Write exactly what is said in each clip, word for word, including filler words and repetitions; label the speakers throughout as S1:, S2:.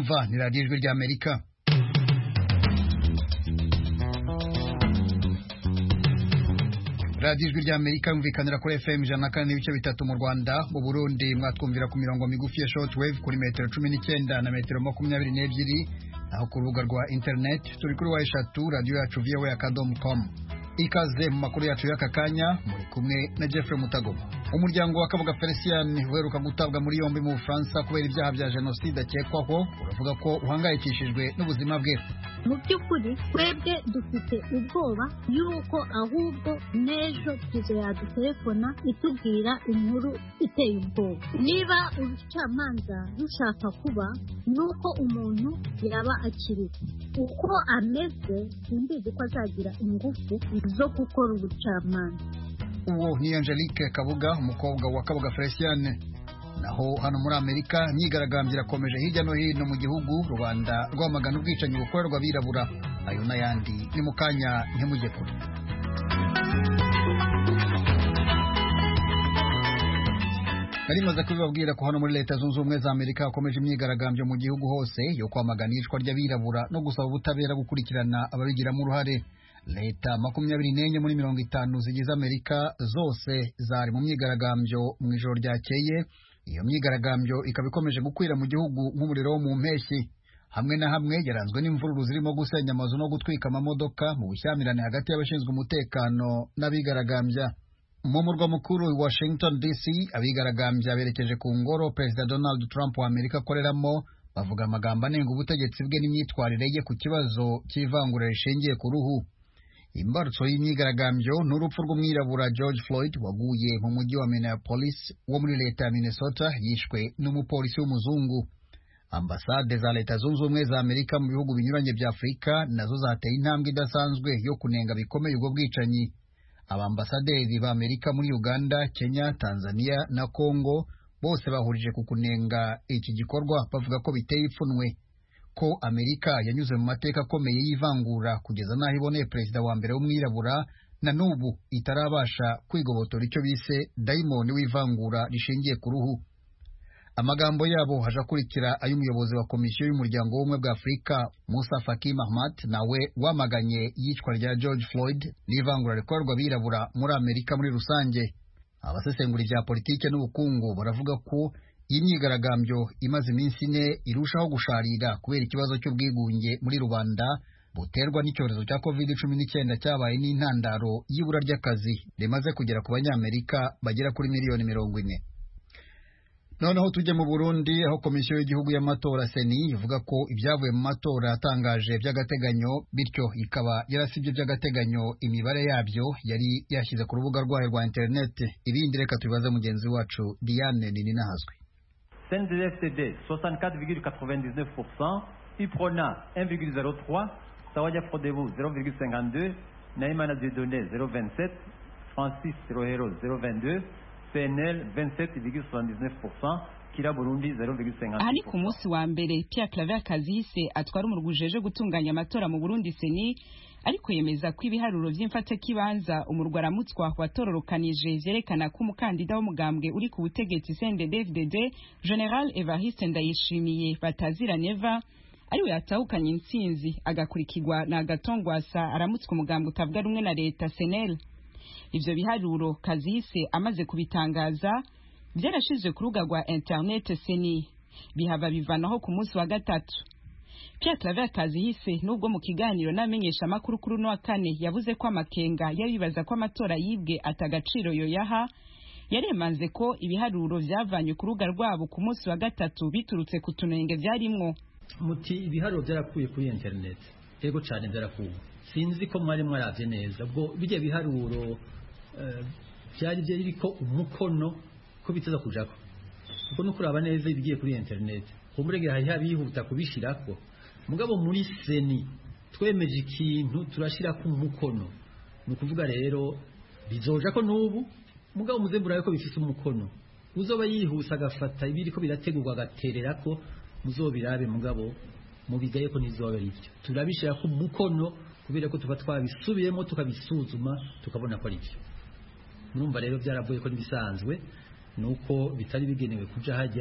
S1: mwumva ni radiyo ijwi ry'Amerika. radiyo ijwi ry'Amerika yumvikanira kuri F M ijana na kane n'ibice bitatu mu Rwanda. Mu Burundi mwatwumvira ku mirongo migufi ya shortwave kuri metero cumi n'icyenda na metero makumyabiri n'ebyiri, naho ku rubuga rwa internet turi kuri wa eshatu radiyo yacu v o a akadomo com. Ikaze mu makuru yacu y'aka kanya, muri kumwe na Jeffrey Mutagoma. Umuryango wa Kabuga Felician uheruka gutabwa muri yombi mu Bufaransa kubera ibyaha bya jenoside akekwaho uravuga ko uhangayikishijwe n'ubuzima bwe.
S2: Mu by'ukuri twebwe dufite ubwoba yuko ahubwo n'ejo tuzo yadutelefona itubwira inkuru iteye ubwoba. Niba urucamanza rushaka kuba nuko umuntu yaba akiri uko ameze, simbizi ko azagira ingufu zo gukora ubucamanza.
S1: Uwo ni Angelique Kabuga, umukobwa wa Kabuga Felician. Naho hano muri Amerika imyigaragambyo irakomeje hirya no hino mu gihugu, rubanda rwamagana ubwicanyi bukorerwa abirabura. Ayo n'ayandi ni mu kanya, ntimujye kure. Narimaze kubibabwira ko hano muri Leta Zunze Ubumwe za Amerika hakomeje imyigaragambyo mu gihugu hose yo kwamagana iyicwa ry'abirabura no gusaba ubutabera gukurikirana ababigiramo uruhare. Leta makumyabiri n'enye muri mirongo itanu zigize Amerika zose zari mu myigaragambyo mu ijoro ryakeye. Iyo myigaragambyo ikaba ikomeje gukwira mu gihugu nk'umuriro wo mu mpeshyi. Hamwe na hamwe yaranzwe n'imvururu zirimo gusenya amazu no gutwika amamodoka mu bushyamirane hagati y'abashinzwe umutekano n'abigaragambya. Mu murwa mukuru wa Washington D C, abigaragambya berekeje ku ngoro Perezida Donald Trump wa Amerika akoreramo, bavuga amagambo anenga ubutegetsi bwe n'imyitwarire ye ku kibazo cy'ivangura rishingiye ku ruhu. Imbarutso y'imyigaragambyo n'urupfu rw'umwirabura George Floyd waguye mu mujyi wa Minneapolis wo muri leta ya Minnesota, yishwe n'umupolisi w'umuzungu. Ambasade za Leta Zunze Ubumwe za Amerika mu bihugu binyuranye bya Afurika nazo zateye intambwe idasanzwe yo kunenga bikomeye ubwo bwicanyi. Abambasaderi ba Amerika muri Uganda, Kenya, Tanzania na Congo bose bahurije ku kunenga iki gikorwa, bavuga ko biteye ipfunwe ko Amerika yanyuze mu mateka akomeye y'ivangura kugeza naho iboneye perezida wa mbere w'umwirabura na n'ubu itarabasha kwigobotora icyo bise dayimoni w'ivangura rishingiye ku ruhu. Amagambo yabo haje akurikira ay'umuyobozi wa komisiyo y'umuryango w'ubumwe bwa Afurika Musa Faki Mahamat, nawe wamaganye yicwa rya George Floyd n'ivangura rikorerwa abirabura muri Amerika muri rusange. Abasesengura ibya politike n'ubukungu baravuga ko iyi myigaragambyo imaze iminsi ine irushaho gusharira kubera ikibazo cy'ubwigunge muri rubanda buterwa n'icyorezo cya covid cumi n'icyenda cyabaye n'intandaro y'ibura ry'akazi rimaze kugera ku banyamerika bagera kuri miliyoni mirongo ine. Noneho tujye mu Burundi, aho komisiyo y'igihugu y'amatora Seni ivuga ko ibyavuye mu matora yatangaje by'agateganyo, bityo ikaba yarasibye by'agateganyo imibare yabyo yari yashyize ku rubuga rwayo rwa internet. Ibindi reka tubibaze mugenzi wacu Diane Nininahazwe.
S3: C N D D F T D soixante-quatre virgule quatre-vingt-dix-neuf pour cent, Iprona un virgule zéro trois, Sawaya Frodebu zéro virgule cinquante-deux, Naimana Dieudonné zéro virgule vingt-sept, Francis Rohero zéro virgule vingt-deux, P N L vingt-sept virgule soixante-dix-neuf pour cent, Kira Burundi zéro virgule cinquante pour cent.
S4: Ahari ku munsi wa mbere Pierre Claver Kazihise atwara umuruguje gutunganya amatora mu Burundi Seni, ariko yemeza ko ibiharuro by'imfate kibanza umurwa aramutswa watororokanije vyerekana ko umukandida w'umugambwe uri ku butegetsi C N D D F D D General Evariste Ndayishimiye Batazira Neva ariwe yatahukanye intsinzi, agakurikirwa na Gatongwasa aramutswa umugambwe utavuga rumwe na leta C N L. Ivyo biharuro Kazihise amaze kubitangaza byarashizwe ku rubuga rwa internet Seni, bihava bivanaho ku munsi wa gatatu. Pierre Claver Kazihise nubwo mu kiganiro n'amenyesha makuru kuri no kane yavuze ko amakenga yabibaza ko amatora yibwe atagaciro yo yaha, yaremanze ko ibiharuro byavanye ku rubuga rwabo ku munsi wa gatatu biturutse ku tunenge byarimwo.
S5: Muti ibiharuro byarakuye kuri internet, yego cyane byarakuye, sinzi ko mwari mwaravye neza ubwo bijye biharuro byari bye biriko umukono ko biteza kujako, kuko no kuraba neza ibigiye kuri internet kumurengera hari habihuta kubishirako. Mugabo muri Seni twemeje ikintu turashira ku mukono, nukuvuga rero bizoja ko nubu mugabo muzembura yuko bifite umukono, uzoba yihusa gafata ibiriko birategurwa gaterera ko muzobirabe, mugabo mubigaye ko nizoba arivyo turabishira ku mukono kubera ko tuba twabisubiyemo tukabisuzuma tukabona ko arivyo. Murumva rero byaravuye ko nibisanzwe nuko bitari bigenewe kuja hajya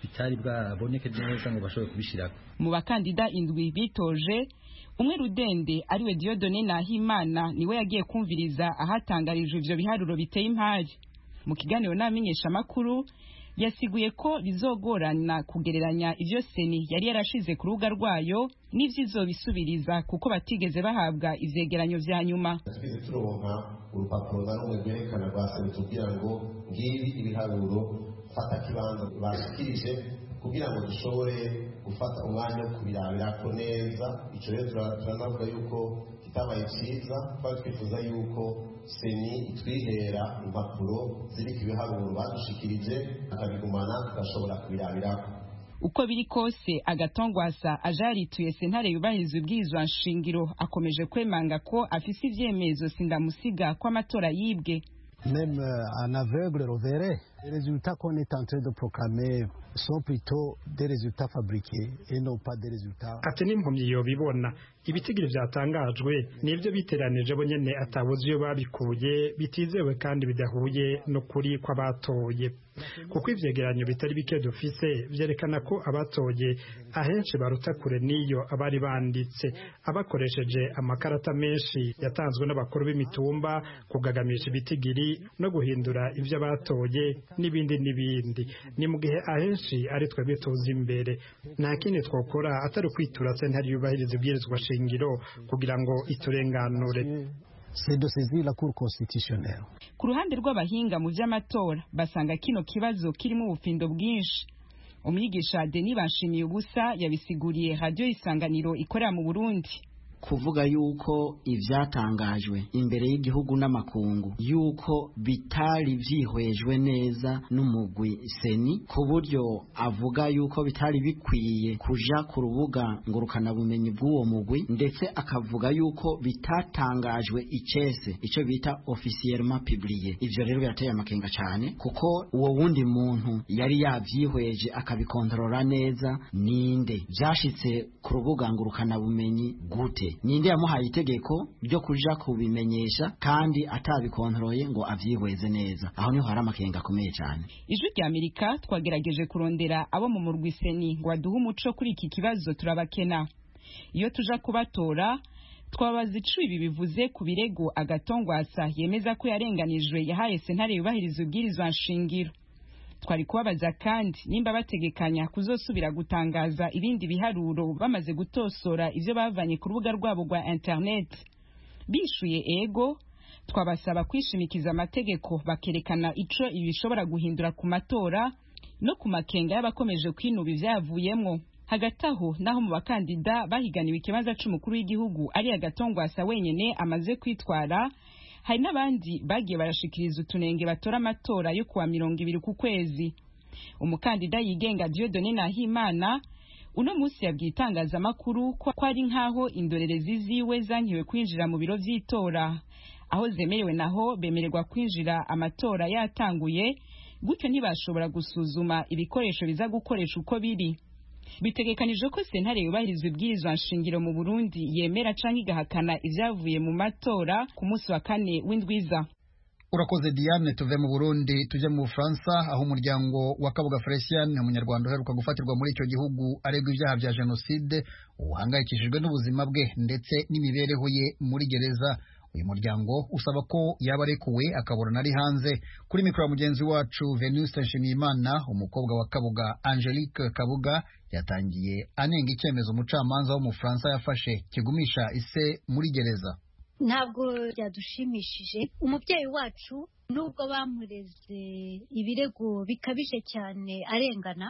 S5: bitari bwaboneke neza ngo bashobore kubishirako.
S4: Mu bakandida indwi bitoje umwe Rudende ariwe Dieudonné Nahimana niwe yagiye kumviriza ahatangarijwe ivyo biharuro biteye impari. Mu kiganiro n'amenyesha makuru yasiguye ko bizogorana kugereranya ivyo seni yari yarashize ku rubuga rwayo n'ivyo izobisubiriza kuko batigeze bahabwa ivyegeranyo vya nyuma.
S6: Twize turonka urupapuro na rumwe rwerekana rwa seni tugira ngo ngibi ibiharuro fata kibanza bashikirije kugira ngo dushobore gufata umwanya wo kubirabirako neza. Ico rero turanavuga yuko kitabaye ciza, twari twifuza yuko seni itwihera impapuro ziriko ibiharuro badushikirije akabigumana tugashobora kubirabirako.
S4: Uko biri kose Agatongwasa ajarituye sentare yubahiriza ubwirizwa nshingiro akomeje kwemanga ko afise ivyemezo sindamusiga ko amatora yibwe.
S7: Même un aveugle le verrait. Les résultats qu'on est en train de proclamer sont plutôt des résultats fabriqués et non pas des résultats.
S8: Ati n'impumyi yobibona ibitigiri vyatangajwe nivyo biteranije bo nyene atabuzi yo babikuye bitizewe kandi bidahuye no kuri kw'abatoye, kuko ivyegeranyo bitari bike dufise vyerekana ko abatoye ahenshi baruta kure niyo abari banditse, abakoresheje amakarata menshi yatanzwe n'abakuru b'imitumba kugagamisha ibitigiri no guhindura ivyo batoye n'ibindi n'ibindi. Ni mu gihe ahenshi ari twebwe tuzi imbere, nta kindi twokora atari kwitura sentare yubahiriza ibwirizwa shingiro kugira ngo iturenganure.
S7: C'est de saisir la Cour constitutionnelle.
S4: Ku ruhande rw'abahinga mu vy'amatora basanga kino kibazo kirimo ubufindo bwinshi. Umwigisha Denis Banshimiye ubusa yabisiguriye Radio Isanganiro ikorera mu Burundi.
S9: Kuvuga yuko ivyatangajwe imbere y'igihugu n'amakungu yuko bitari vyihwejwe neza n'umugwi seni, ku buryo avuga yuko bitari bikwiye kuja ku rubuga ngurukana bumenyi bw'uwo mugwi, ndetse akavuga yuko bitatangajwe icese ico bita officiellement publié. Ivyo rero birateye amakenga cyane, kuko uwo wundi muntu yari yavyihweje akabikontorora neza ninde, vyashitse ku rubuga ngurukana bumenyi gute, ninde yamuhaye itegeko ryo kuja kubimenyesha kandi atabikontroye ngo avyihweze neza. Aho niho hari amakenga akomeye cyane.
S4: Ijwi rya Amerika twagerageje kurondera abo mu murwi seni ngo aduhe umuco kuri iki kibazo turabakena. Iyo tuja kubatora twabaza ico ibi bivuze ku birego Agatongwasa yemeza ko yarenganijwe yahaye sentare yubahiriza ubwirizwa nshingiro. Twari kubabaza kandi nimba bategekanya kuzosubira gutangaza ibindi biharuro bamaze gutosora ivyo bavanye ku rubuga rwabo rwa internet. Bishuye ego, twabasaba kwishimikiza amategeko bakerekana ico ibishobora guhindura ku matora no ku makenga y'abakomeje kwinuba ivyavuyemwo. Hagati aho naho mu bakandida bahiganiwe ikibanza c'umukuru w'igihugu ari Agatongwasa wenyene amaze kwitwara, hari n'abandi bagiye barashikiriza utunenge batora amatora yo kuwa mirongo ibiri ku kwezi. Umukandida yigenga Dieudonné Nahimana uno musi yabwiye itangazamakuru ko ari nkaho indorerezi ziwe zankiwe kwinjira mu biro vy'itora, aho zemerewe naho bemererwa kwinjira amatora yatanguye, gutyo ntibashobora gusuzuma ibikoresho biza gukoresha uko biri. Bitegekanijwe ko sentare yubahiriza ibwirizwa nshingiro mu Burundi yemera canke igahakana ivyavuye mu matora ku munsi wa kane w'indwiza.
S1: Urakoze Diane. Tuve mu Burundi tuje mu Bufaransa, aho umuryango wa Kabuga Fresian umunyarwanda uheruka gufatirwa muri icyo gihugu aregwa ibyaha bya jenoside uhangayikishijwe n'ubuzima bwe ndetse n'imibereho ye muri gereza. Uyu muryango usaba ko yaba arekuwe akaburana ari hanze. Kuri mikoro ya mugenzi wacu Venuste Nshimiyimana, umukobwa wa Kabuga Angelique Kabuga yatangiye anenga icyemezo umucamanza w'umufaransa yafashe kigumisha ise muri gereza.
S2: Ntabwo byadushimishije. Umubyeyi wacu nubwo bamureze ibirego bikabije cyane arengana,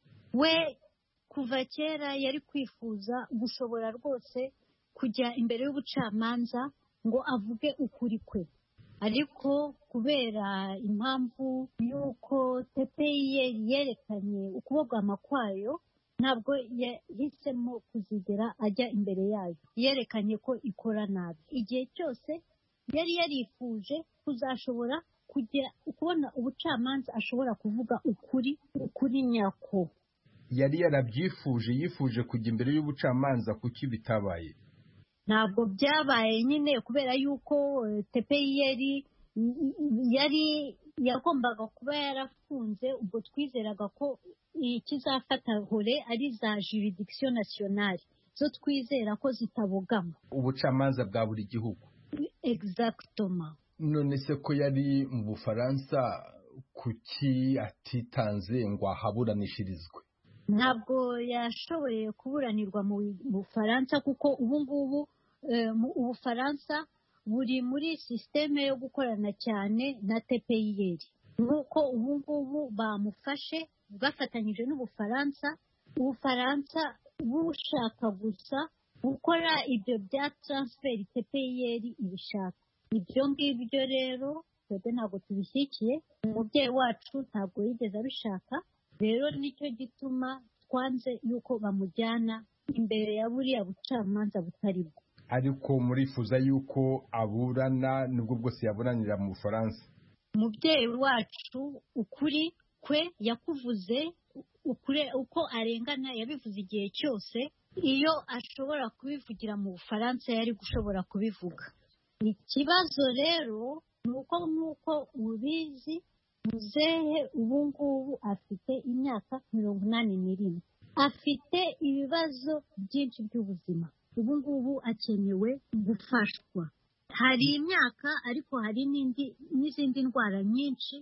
S2: we kuva kera yari kwifuza gushobora rwose kujya imbere y'ubucamanza ngo avuge ukuri kwe, ariko kubera impamvu y'uko T P I R yerekanye ukubogama kwayo, ntabwo yahisemo kuzigera ajya imbere yayo. Yerekanye ko ikora nabi. Igihe cyose yari yarifuje kuzashobora kujya kubona ubucamanza ashobora kuvuga ukuri, ukuri nyako.
S10: Yari yarabyifuje, yifuje kujya imbere y'ubucamanza, kuki bitabaye?
S2: Ntabwo byabaye nyine kubera yuko T P I R yari yagombaga kuba yarafunze, ubwo twizeraga ko ikizafata hore ari za juridiction nationale zo twizera ko zitabogama
S10: ubucamanza bwa buri gihugu.
S2: Exactement.
S10: None se ko yari mu Bufaransa kuki atitanze ngo ahaburanishirizwe?
S2: Ntabwo yashoboye kuburanirwa mu Bufaransa kuko ubu ngubu mu Bufaransa buri muri systeme yo gukorana cyane na T P I R. Nuko ubu ngubu bamufashe bafatanyije n'Ubufaransa, Ubufaransa bushaka gusa gukora ibyo bya transfer T P I R ibishaka. Ibyo ngibyo rero twebwe ntabwo tubishyikiye, umubyeyi wacu ntabwo yigeze abishaka, rero nicyo gituma twanze yuko bamujyana imbere ya buriya bucamanza butari bwo.
S10: Ariko murifuza yuko aburana nubwo bwose yaburanira mu Bufaransa?
S2: Umubyeyi wacu ukuri kwe yakuvuze, ukure uko arengana yabivuze igihe cyose, iyo ashobora kubivugira mu Bufaransa yari gushobora kubivuga. Ikibazo rero ni uko nk'uko ubizi muzehe ubu ngubu afite imyaka mirongo inani n'irindwi, afite ibibazo byinshi by'ubuzima, ubu ngubu akenewe gufashwa. Hari imyaka ariko hari n'indi n'izindi ndwara nyinshi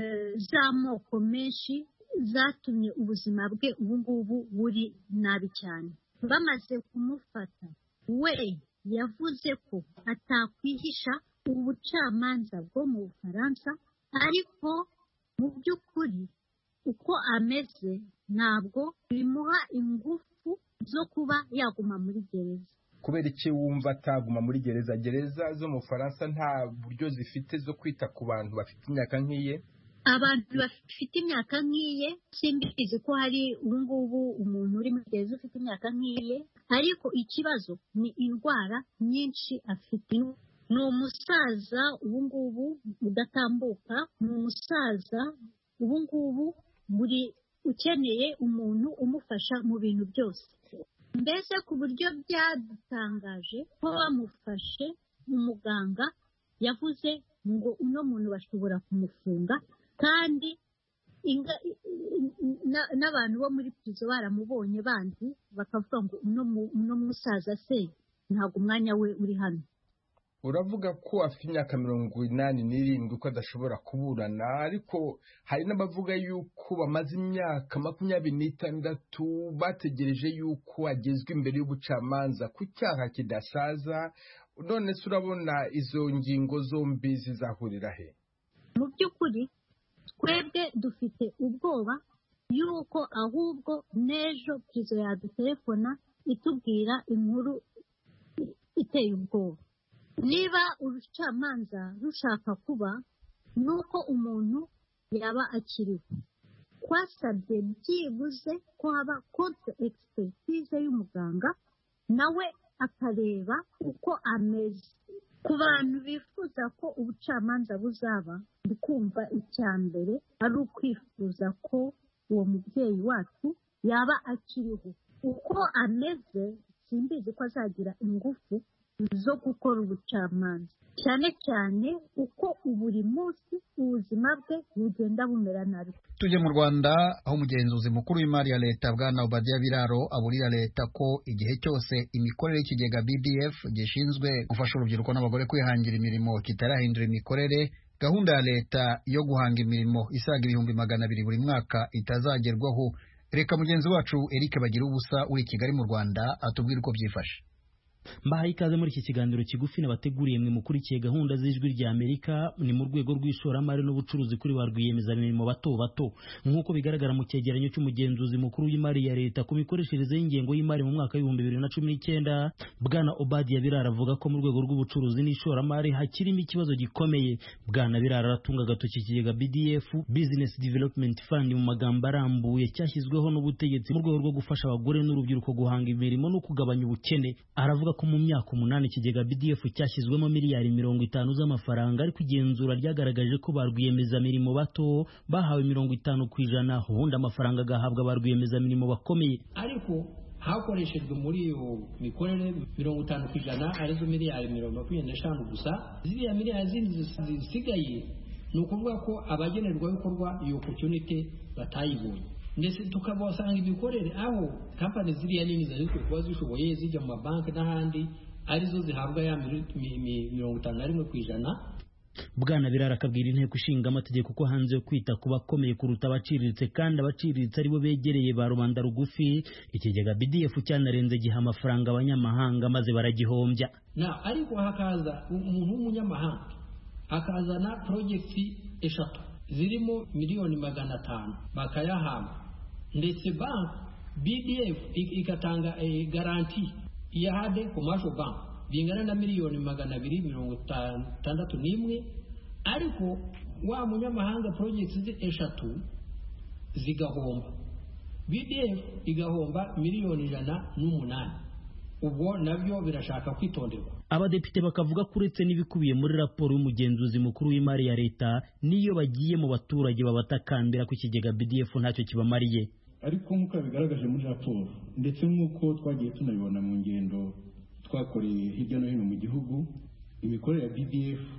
S2: z'amoko menshi zatumye ubuzima bwe ubu ngubu buri nabi cyane. Bamaze kumufata we yavuze ko atakwihisha ubucamanza bwo mu Bufaransa, ariko mu by'ukuri uko ameze ntabwo bimuha ingufu zo kuba yaguma muri gereza.
S10: Kubera iki wumva ataguma muri gereza? Gereza zo mu Bufaransa nta buryo zifite zo kwita ku bantu bafite imyaka nk'iye?
S2: Abantu bafite imyaka nk'iye simbizi ko hari ubu ngubu umuntu uri muri gereza ufite imyaka nk'iye, ariko ikibazo ni indwara nyinshi afite. Ni umusaza ubu ngubu udatambuka, ni umusaza ubu ngubu buri ukeneye umuntu umufasha mu bintu byose. Mbese ku buryo byadutangaje ko bamufashe umuganga yavuze ngo uno muntu bashobora kumufunga, kandi n'abantu bo muri prizo baramubonye bandi bakavuga ngo uno musaza se ntabwo umwanya we uri hano.
S10: Uravuga ko afite imyaka mirongo inani n'irindwi ko adashobora kuburana, ariko hari n'abavuga yuko bamaze imyaka makumyabiri n'itandatu bategereje yuko agezwa imbere y'ubucamanza ku cyaha kidasaza. None se urabona izo ngingo zombi zizahurira he?
S2: Mu by'ukuri twebwe dufite ubwoba yuko ahubwo n'ejo prizo yadutelefona itubwira inkuru iteye ubwoba. Niba urucamanza rushaka kuba nuko umuntu yaba akiriho, twasabye byibuze ko haba contre expertise y'umuganga nawe akareba uko ameze. Ku bantu bifuza ko ubucamanza buzaba, ndikumva icya mbere ari ukwifuza ko uwo mubyeyi wacu yaba akiriho. Uko ameze simbizi ko azagira ingufu zo gukora ubucamanza, cyane cyane uko buri munsi ubuzima bwe bugenda bumera nabi.
S1: Tujye mu Rwanda aho umugenzuzi mukuru w'imari ya leta Bwana Obadiah Biraro aburira leta ko igihe cyose imikorere y'ikigega B D F gishinzwe gufasha urubyiruko n'abagore kwihangira imirimo kitarahindura imikorere, gahunda ya leta yo guhanga imirimo isaga ibihumbi magana abiri buri mwaka itazagerwaho. Reka mugenzi wacu Eric Bagira ubusa uri Kigali mu Rwanda atubwira uko byifashe.
S11: Mbahaye ikaze muri iki kiganiro kigufi nabateguriye mwe mukurikiye gahunda z'ijwi rya Amerika. Ni mu rwego rw'ishoramari n'ubucuruzi kuri ba rwiyemezamirimo bato bato, nk'uko bigaragara mu cyegeranyo cy'umugenzuzi mukuru w'imari ya leta ku mikoreshereze y'ingengo y'imari mu mwaka w'ibihumbi bibiri na cumi n'icyenda. Bwana Obadiah Biraro avuga ko mu rwego rw'ubucuruzi n'ishoramari hakirimo ikibazo gikomeye. Bwana Biraro aratunga agatoki ikigega B D F, Business Development Fund mu magambo arambuye, cyashyizweho n'ubutegetsi mu rwego rwo gufasha abagore n'urubyiruko guhanga imirimo no kugabanya ubukene. Aravuga ko mu myaka umunani ikigega B D F cyashyizwemo miliyari mirongo itanu z'amafaranga, ariko igenzura ryagaragaje ko ba rwiyemezamirimo bato bahawe mirongo itanu ku ijana, ubundi amafaranga agahabwa ba rwiyemezamirimo bakomeye.
S12: Ariko hakoreshejwe muri iyo mikorere mirongo itanu ku ijana arizo miliyari mirongo makumyabiri n'eshanu gusa. Ziriya miliyari zindi zisigaye ni ukuvuga ko abagenerwabikorwa iyo opportunity batayibonye ndetse tukabasanga imikorere aho kampani ziriya nini zari kuba zishoboye zijya mu mabanki n'ahandi arizo zihabwa ya mirongo itanu na rimwe ku ijana.
S11: Bwana Birara akabwira inteko ishinga amategeko ko hanze yo kwita ku bakomeye kuruta abaciriritse kandi abaciriritse aribo begereye ba rubanda rugufi, ikigega B D F cyanarenze giha amafaranga abanyamahanga maze baragihombya.
S12: Na ariko hakaza umuntu w'umunyamahanga akazana projecti eshatu zirimo miliyoni magana atanu bakayahabwa, ndetse bank B D F ikatanga e, garanti ya hade commercial bank bingana na miliyoni magana abiri mirongo itandatu n'imwe, ariko wa munyamahanga projects eshatu zigahomba, B D F igahomba miliyoni ijana n'umunani. Ubwo nabyo birashaka kwitonderwa.
S11: Abadepite bakavuga ko uretse n'ibikubiye muri raporo y'umugenzuzi mukuru w'imari ya leta, niyo bagiye mu baturage babatakambira ku kigega B D F ntacyo kibamariye.
S13: Ariko nk'uko bigaragaje muri raporo ndetse nk'uko twagiye tunabibona mu ngendo twakoreye hirya no hino mu gihugu, imikorere ya B D F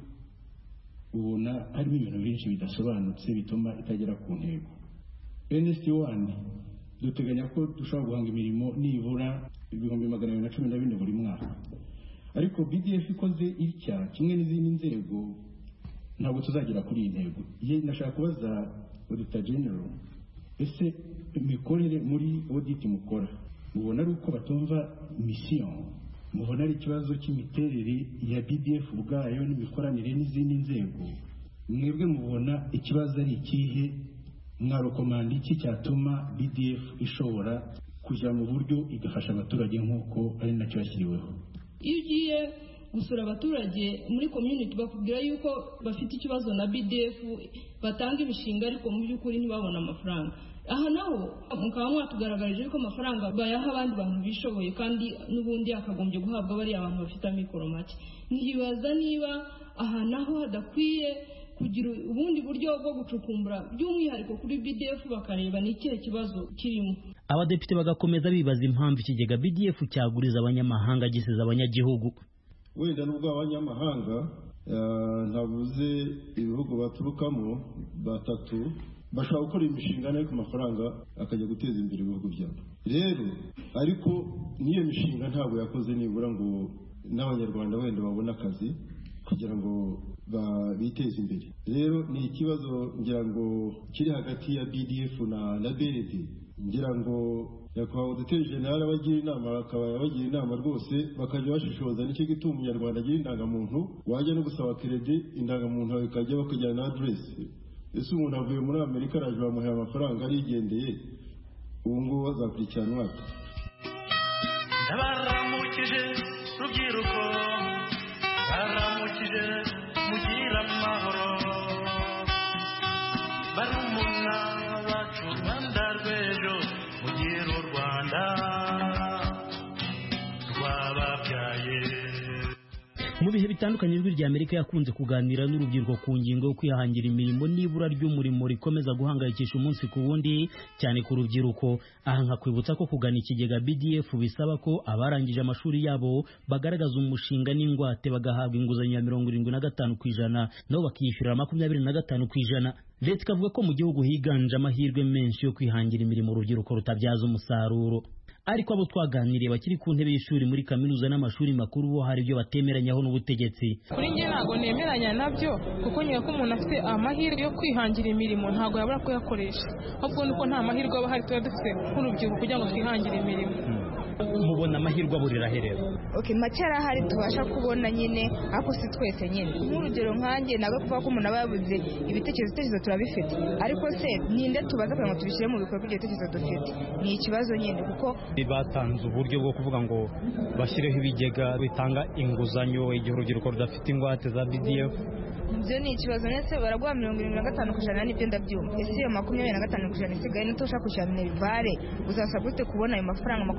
S13: ubona harimo ibintu byinshi bidasobanutse bituma itagera ku ntego. N S T one duteganya ko dushobora guhanga imirimo nibura ibihumbi magana abiri na cumi na bine buri mwaka, ariko B D F ikoze itya kimwe n'izindi nzego ntabwo tuzagera kuri iyi ntego. Ye nashaka kubaza Auditor General, ese imikorere muri audit mukora mubona ari uko batumva mission, mubona ari ikibazo cy'imiterere ya B D F ubwayo n'imikoranire n'izindi nzego, mwebwe mubona ikibazo ari ikihe, mwarokomanda iki cyatuma B D F ishobora kujya mu buryo igafasha abaturage nk'uko ari nacyo yashyiriweho?
S14: Iyo ugiye gusura abaturage muri community bakubwira yuko bafite ikibazo na B D F, batanga imishinga ariko mu by'ukuri ntibabona amafaranga. Aha naho mukaba mwatugaragarije yuko amafaranga bayaha abandi bantu bishoboye kandi n'ubundi akagombye guhabwa bari abantu bafite amikoro make. Ntibaza niba aha naho hadakwiye kugira ubundi buryo bwo gucukumbura by'umwihariko kuri B D F bakareba ni ikihe kibazo kirimo.
S11: Abadepite bagakomeza bibaza impamvu ikigega B D F cyaguriza abanyamahanga gisiza abanyagihugu.
S15: Wenda nubwo abanyamahanga ntabuze ibihugu baturukamo batatu bashaka gukora imishinga nayo ku mafaranga akajya guteza imbere ibihugu byabo. Rero ariko niyo mishinga ntabwo yakoze nibura ngo n'abanyarwanda wenda babone akazi kugira ngo biteze imbere. Rero ni ikibazo ngira ngo kiri hagati ya B D F na na B R D. Ngira ngo yakwaho Auditor General abagira inama akaba yabagira inama rwose bakajya bashishoza n'icyo gituma umunyarwanda agira indangamuntu, wajya no gusaba credit indangamuntu bakajya bakajyana na address. Ese umuntu avuye muri Amerika araje bamuha amafaranga arigendeye, ubu ngubu bazakurikiranwa.
S16: Ndabaramukije rubyiruko, baramukije mugira amahoro, barumuna bacu Rwanda rw'ejo, mugira u Rwanda rwababyaye.
S11: Mu bihe bitandukanye ijwi rya Amerika yakunze kuganira n'urubyiruko ku ngingo yo kwihangira imirimo n'ibura ry'umurimo rikomeza guhangayikisha umunsi ku wundi cyane ku rubyiruko. Aha nkakwibutsa ko kugana ikigega B D F bisaba ko abarangije amashuri yabo bagaragaza umushinga n'ingwate bagahabwa inguzanyo ya mirongo irindwi na gatanu ku ijana nabo bakiyishyurira makumyabiri na gatanu ku ijana. Leta ikavuga ko mu gihugu higanje amahirwe menshi yo kwihangira imirimo urubyiruko rutabyaza umusaruro. Ariko abo twaganiriye bakiri ku ntebe y'ishuri muri kaminuza n'amashuri makuru bo hari ibyo batemeranyaho n'ubutegetsi.
S17: Kuri njye ntabwo nemeranya nabyo kuko nyuma ko umuntu afite amahirwe yo kwihangira imirimo ntabwo yabura kuyakoresha, ahubwo nuko nta mahirwe aba hari tuba dufite nk'urubyiruko kugira ngo twihangire imirimo.
S11: Mubona amahirwe aburira herero?
S18: Okay, make arahari tubasha kubona nyine ariko si twese nyine. Nk'urugero nkanjye nawe kuvuga ko umuntu aba yabuze ibitekerezo ibitekerezo turabifite, ariko se ninde tubaza kugira ngo tubishyire mu bikorwa ibyo bitekerezo dufite? Ni ikibazo nyine kuko
S19: batanze uburyo bwo kuvuga ngo bashyireho ibigega bitanga inguzanyo igihe urubyiruko rudafite ingwate za B D F.
S18: Ibyo ni ikibazo ndetse baraguha mirongo irindwi na gatanu ku ijana n'ibyo ndabyumva. Ese iyo makumyabiri na gatanu ku ijana isigaye nito ushaka kwishyura minerivare uzasabwa ute kubona ayo mafaranga makumyabiri na gatanu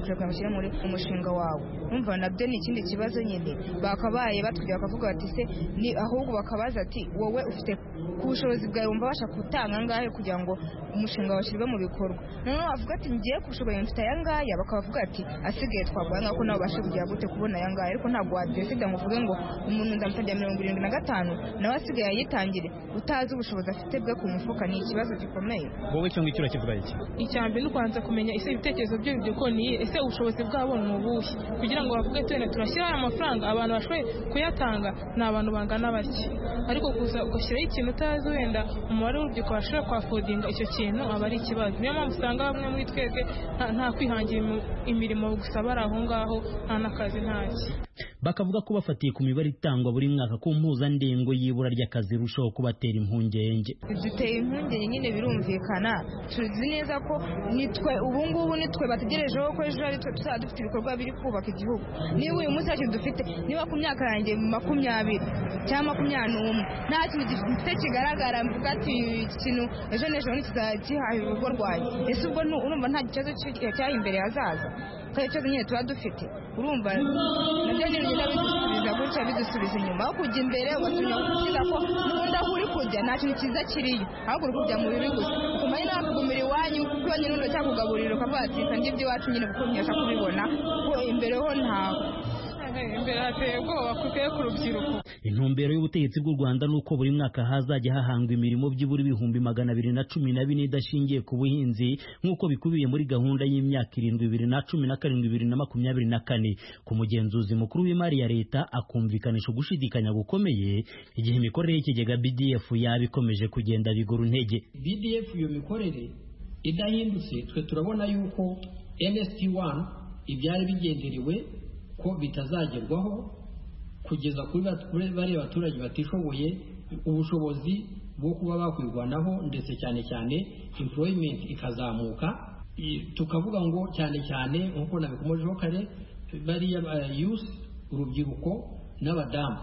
S18: bagufasha kugira muri umushinga wawe. Umva nabyo ni ikindi kibazo nyine bakabaye batujya bakavuga bati se ni ahubwo bakabaza ati wowe ufite ku bushobozi bwawe wumva basha gutanga ngahe kugira ngo umushinga washyirwe mu bikorwa. Noneho bavuga ati ngiye kushoboye mfite aya ngaya, bakavuga ati asigaye twagwanga ko nabo bashe kugira gute kubona aya ngaya, ariko ntabwo wadesida ngo uvuge ngo umuntu ndamutajya mirongo irindwi na gatanu nawe asigaye yitangire utazi ubushobozi afite bwe ku mufuka. Ni ikibazo gikomeye.
S11: Wowe cyo ngicyo urakivuga iki?
S17: Icyambere ni kubanza kumenya ese ibitekerezo byo by'uko ni ese ubushobozi bwabo ni ubuhe, kugira ngo bavuge tene turashyira aya mafaranga abantu bashoboye kuyatanga ni abantu bangana bake, ariko kuza ugashyiraho ikintu utazi wenda umubare w'urubyiruko bashobora kwafodinga icyo kintu aba ari ikibazo. Niyo mpamvu usanga bamwe muri twebwe nta kwihangira imirimo gusa bari aho ngaho nta n'akazi ntaki.
S11: Bakavuga ko bafatiye ku mibare itangwa buri mwaka ku mpuzandengo y'ibura ry'akazi rushaho kubatera impungenge.
S18: Duteye impungenge nyine birumvikana, tuzi neza ko nitwe ubungubu nitwe bategerejeho ko ejo ari twe tuzaba dufite ibikorwa biri kubaka igihugu. Niba uyu munsi ntacyo dufite, niba ku myaka yanjye makumyabiri cyangwa makumyabiri n'umwe nta kintu gifite kigaragara mvuga ati ikintu ejo n'ejo ntikizagihaha urugo rwanjye, ese ubwo urumva nta kibazo cyari imbere hazaza kandi ikibazo nyine tuba dufite. Urumva nabyo nyine bigenda bidusubiza gutya bidusubiza inyuma, aho kujya imbere ugatinya gukiza ko n'ubundi aho uri kujya nta kintu cyiza kiriyo, ahubwo uri kujya mu bibi gusa ukumenya nawe kugumira iwanyu kuko nyine n'undi cyakugaburira ukavuga ati kandi iby'iwacu nyine kuko ntiyasha kubibona ko imbere ho ntawe.
S17: Imbere hateye ubwoba kuteye ku rubyiruko.
S11: Intumbero y'ubutegetsi bw'u Rwanda nuko buri mwaka hazajya hahangwa imirimo by'ibura ibihumbi magana abiri na cumi na bine idashingiye ku buhinzi nk'uko bikubiye muri gahunda y'imyaka irindwi bibiri na cumi na karindwi bibiri na makumyabiri na kane. Ku mugenzuzi mukuru w'imari ya leta akumvikanisha ugushidikanya gukomeye igihe imikorere y'ikigega B D F yaba ikomeje kugenda bigura intege.
S12: B D F iyo mikorere idahindutse twe turabona yuko N S T one ibyari bigenderewe ko bitazagerwaho kugeza kuri bari abaturage batishoboye ubushobozi bwo kuba bakwirwanaho ndetse cyane cyane employment ikazamuka. Tukavuga ngo cyane cyane nkuko nabikomojeho kare bari youth urubyiruko n'abadamu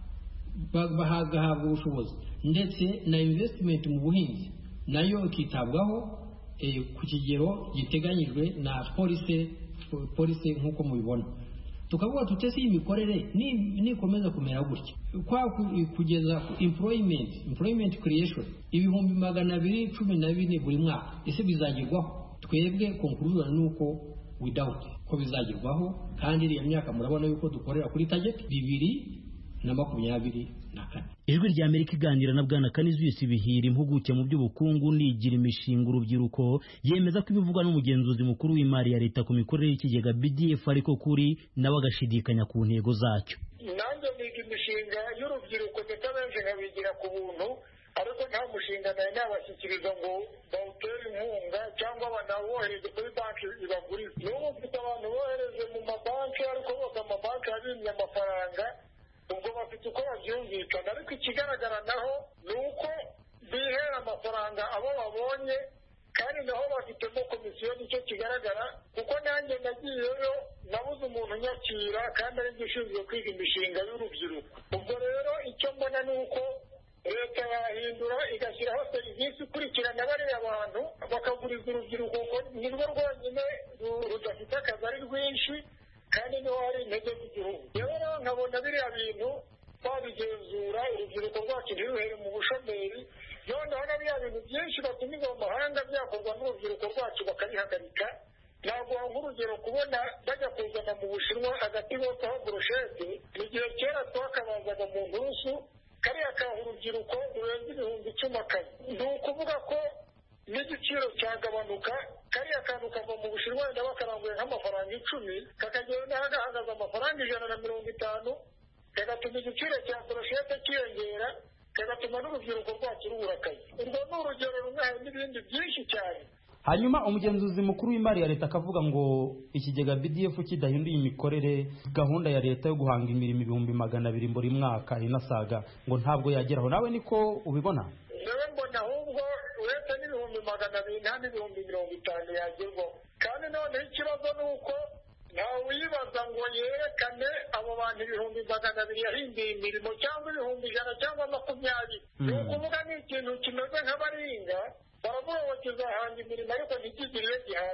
S12: bahagahabwa ubushobozi ndetse na investment mu buhinzi nayo ikitabwaho ku kigero giteganyijwe na police police nkuko mubibona. Tukavuga tutese imikorere nikomeza kumera gutya kwa kugeza employment employment creation ibihumbi magana abiri cumi na bine buri mwaka, ese bizagerwaho? Twebwe conclusion nuko without ko bizagerwaho, kandi iriya myaka murabona yuko dukorera kuri target bibiri na makumyabiri na kane.
S11: Ijwi rya Amerika iganira na Bwana Canisius Bihira impuguke mu by'ubukungu nigira imishinga urubyiruko yemeza ko ibivugwa n'umugenzuzi mukuru w'imari ya leta ku mikorere y'ikigega B D F ariko kuri nawe agashidikanya ku ntego zacyo.
S20: Nanjye niga imishinga y'urubyiruko ndetse abenshi nkabigira ku buntu, ariko nta mushinga nawe nabashyikiriza ngo bawutere inkunga cyangwa banawohereze kuri banki ibagurize. N'ubu mfite abantu bohereje mu mabanki ariko bose amabanki abimye amafaranga, ubwo bafite uko babyumvikana, ariko ikigaragara naho ni uko bihera amafaranga abo babonye kandi naho bafitemo komisiyo. Nicyo kigaragara kuko nanjye nagiyeyo nabuze umuntu nyakira kandi ari gishinzwe kwiga imishinga y'urubyiruko. Ubwo rero icyo mbona ni uko leta yahindura igashyiraho serivisi ikurikirana bariya abantu bakaguriza urubyiruko, nirwo rwonyine rudafite akazi ari rwinshi kandi niho hari intege z'igihugu. Rero nkabona biriya bintu babigenzura urubyiruko rwacu ntiruhere mu bushomeri, noneho na biriya bintu byinshi batumiza mu mahanga byakorwa n'urubyiruko rwacu bakabihagarika. Ntabwo nk'urugero kubona bajya kuzana mu Bushinwa agati botaho burushete, mu gihe kera twakabazaga mu nturusu kariya kaha urubyiruko rurenze ibihumbi icumi akazi. Ni ukuvuga ko n'igiciro cyagabanuka, kariya kantu kava mu Bushinwa wenda bakaranguye nk'amafaranga icumi kakagenda hagahagaze amafaranga ijana na mirongo itanu, kagatuma igiciro cya burushete kiyongera, kagatuma n'urubyiruko rwacu rubura akazi. Urwo ni urugero rumwe, hari n'ibindi byinshi cyane.
S11: Hanyuma umugenzuzi mukuru w'imari ya leta akavuga ngo ikigega B D F kidahinduye imikorere gahunda ya leta yo guhanga imirimo ibihumbi magana abiri buri mwaka inasaga ngo ntabwo yageraho. Nawe niko ubibona?
S20: Nawe mbona ahubwo uretse n'ibihumbi magana abiri nta n'ibihumbi mirongo itanu yagerwaho. Kandi noneho ikibazo ni uko ntawe uyibaza ngo yerekane abo bantu ibihumbi magana abiri yahinduye imirimo cyangwa ibihumbi ijana cyangwa makumyabiri. Ni ukuvuga ni ikintu kimeze nk'abaringa baravuga ngo kizahanga imirimo ariko ntikigire iyo gihanga.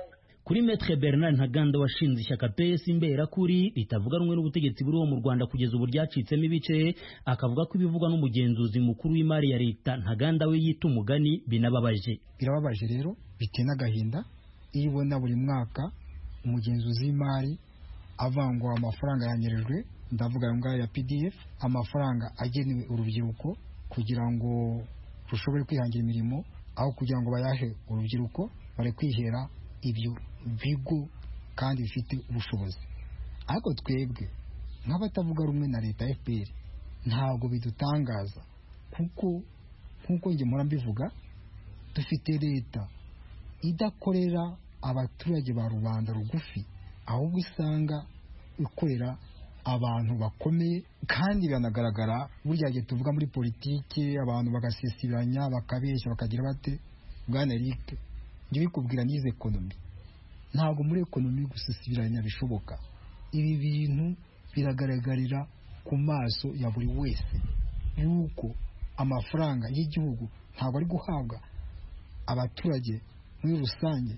S11: kuri Maître Bernard Ntaganda washinze ishyaka P S Imberakuri ritavuga rumwe n'ubutegetsi buriho mu Rwanda kugeza ubu ryacitsemo ibice, akavuga ko ibivugwa n'umugenzuzi mukuru w'imari ya leta Ntaganda we yita umugani binababaje.
S21: Birababaje rero biteye n'agahinda iyo ubona buri mwaka umugenzuzi w'imari avangwa amafaranga yanyerejwe, ndavuga ngo ya P D F, amafaranga agenewe urubyiruko kugira ngo rushobore kwihangira imirimo, aho kugira ngo bayahe urubyiruko bare kwihera ibyo bigo kandi bifite ubushobozi. Ariko twebwe nk'abatavuga rumwe na leta F P R ntabwo bidutangaza, kuko nkuko nge mpora mbivuga, dufite leta idakorera abaturage ba rubanda rugufi, ahubwo isanga ikorera abantu bakomeye. Kandi banagaragara burya gihe tuvuga muri politike abantu bagasesibiranya bakabeshya bakagira bate. Bwana Eric, njye bikubwira nize ekonomi, ntabwo muri ekonomi gusesibiranya bishoboka. Ibi bintu biragaragarira ku maso ya buri wese yuko amafaranga y'igihugu ntabwo ari guhabwa abaturage muri rusange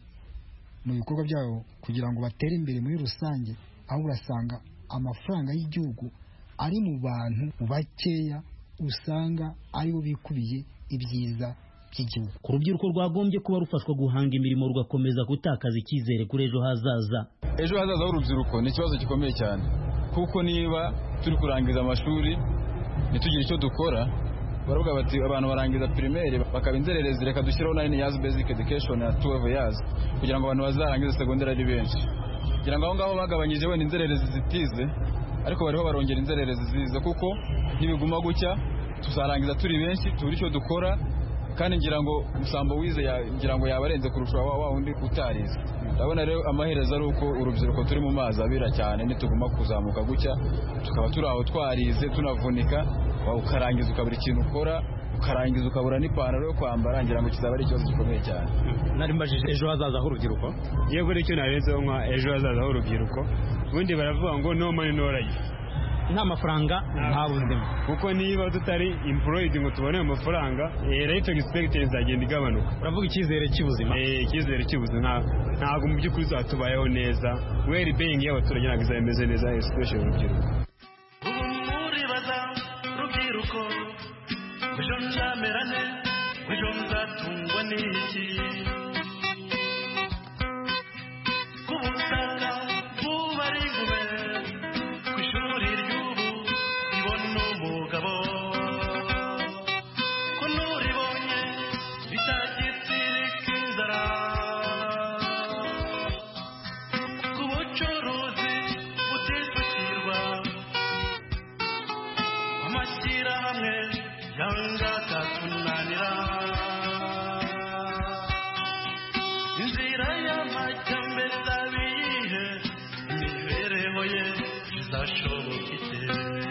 S21: mu bikorwa byabo kugira ngo batere imbere muri rusange, aho urasanga amafaranga y'igihugu ari mu bantu bakeya usanga aribo bikubiye ibyiza by'igihugu.
S11: Ku rubyiruko rwagombye kuba rufashwa guhanga imirimo rugakomeza gutakaza icyizere kuri ejo hazaza.
S22: Ejo hazaza h'urubyiruko ni ikibazo gikomeye cyane, kuko niba turi kurangiza amashuri ntitugire icyo dukora, baravuga bati abantu barangiza primaire bakaba inzererezi, reka dushyiraho nine years basic education ya twelve years kugira ngo abantu bazarangize secondary ari benshi. Kugira ngo aho ngaho bagabanyije wenda inzererezi zitize, ariko bariho barongera inzererezi zize, kuko nibiguma gucya tuzarangiza turi benshi tubura icyo dukora. Kandi ngira ngo Musambo wize ngira ngo yabarenze kurusha wa wa undi utarize. Ndabona rero amaherezo ari uko urubyiruko turi mu mazi abira cyane, nituguma kuzamuka gucya tukaba turi aho twarize tunavunika, ukarangiza ukabura ikintu ukora, ukarangiza ukabura n'ipantaro yo kwambara, ngira ngo kizaba ari ikibazo gikomeye cyane.
S23: Nari mbajije ejo hazaza h'urubyiruko, iyo buri cyo narenzeho nka ejo hazaza h'urubyiruko, ubundi baravuga ngo no money no life,
S11: nta mafaranga nta buzima,
S23: kuko niba tutari employed ngo tubone amafaranga, life expectancy izagenda igabanuka.
S11: Uravuga icyizere cy'ubuzima?
S23: Eh, icyizere cy'ubuzima ntabwo mu by'ukuri zatubayeho neza, well being y'abaturage ntabwo izameze neza, especially urubyiruko.
S16: Umuribaza rubyiruko, ejo nzamerane, ejo nzatungwa n'iki, kubutaka bubari ingube, ku ishuri ry'ubu ibona umugabo, ko nuribonye bitagitirika inzara, ku bucuruzi butisukirwa, amashyirahamwe yanga akatunanira, inzira y'amajyambere zabihe, imibereho ye izashoboka ite?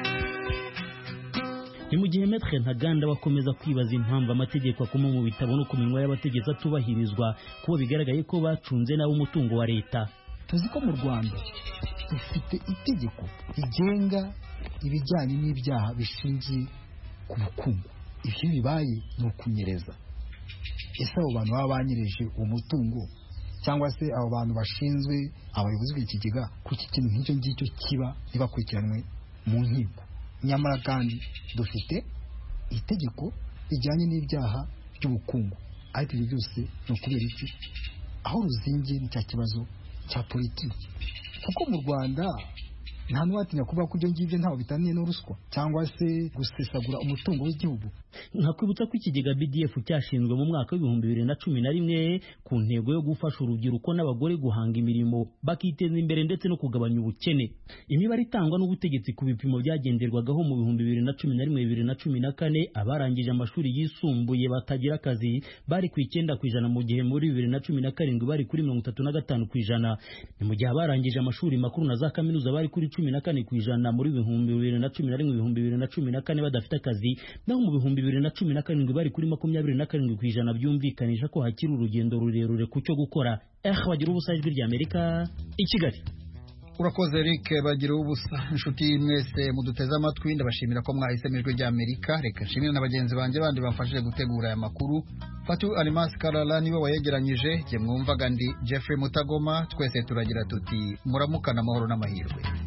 S11: Ni mu gihe Maître Ntaganda bakomeza kwibaza impamvu amategeko akoma mu bitabo no ku minwa y'abategetsi atubahirizwa, kuko bigaragaye ko bacunze nabo umutungo wa leta.
S21: Tuzi ko mu Rwanda dufite itegeko rigenga ibijyanye n'ibyaha bishingiye ku bukungu. Ibyo bibaye ni ukunyereza. Ese abo bantu baba banyereje uwo mutungo, cyangwa se abo bantu bashinzwe abayobozi b'ikigega, kuki ikintu nk'icyo ngicyo kiba ntibakurikiranwe mu nkiko? Nyamara kandi dufite itegeko rijyanye n'ibyaha by'ubukungu, ariko ibyo byose ni ukubera iki? Aho ruzingiye ni cya kibazo cya politiki, kuko mu Rwanda nta n'uwatinya kuvuga ko ibyo ngibyo ntaho bitaniye no ruswa cyangwa se gusesagura umutungo w'igihugu.
S11: Nkakwibutsa ko ikigega B D F cyashinzwe mu mwaka w'ibihumbi bibiri na cumi na rimwe ku ntego yo gufasha urubyiruko n'abagore guhanga imirimo bakiteza imbere ndetse no kugabanya ubukene. Imibare itangwa n'ubutegetsi ku bipimo byagenderwagaho mu bihumbi bibiri na cumi na rimwe bibiri na cumi na kane, abarangije amashuri yisumbuye batagira akazi bari ku icyenda ku ijana, mu gihe muri bibiri na cumi na karindwi bari kuri mirongo itatu na gatanu ku ijana. Ni mu gihe abarangije amashuri makuru na za kaminuza bari kuri cumi na kane ku ijana muri bihumbi bibiri na cumi na rimwe ibihumbi bibiri na cumi na kane badafite akazi, naho mu bihumbi bibiri na cumi na karindwi bari kuri makumyabiri na karindwi ku ijana, byumvikanisha ko hakiri urugendo rurerure ku cyo gukora. Eh, bagira ubusa ijwi ry'Amerika i Kigali.
S1: urakoze Eric bagira ubusa inshuti mwese muduteze amatwi ndabashimira ko mwahisemo ijwi rya Amerika reka nshimire na bagenzi banjye bandi bamfashije gutegura aya makuru Fatu Alimas Karala niwe wayegeranyije je mwumvaga ndi Jeffrey Mutagoma twese turagira tuti muramukana amahoro n'amahirwe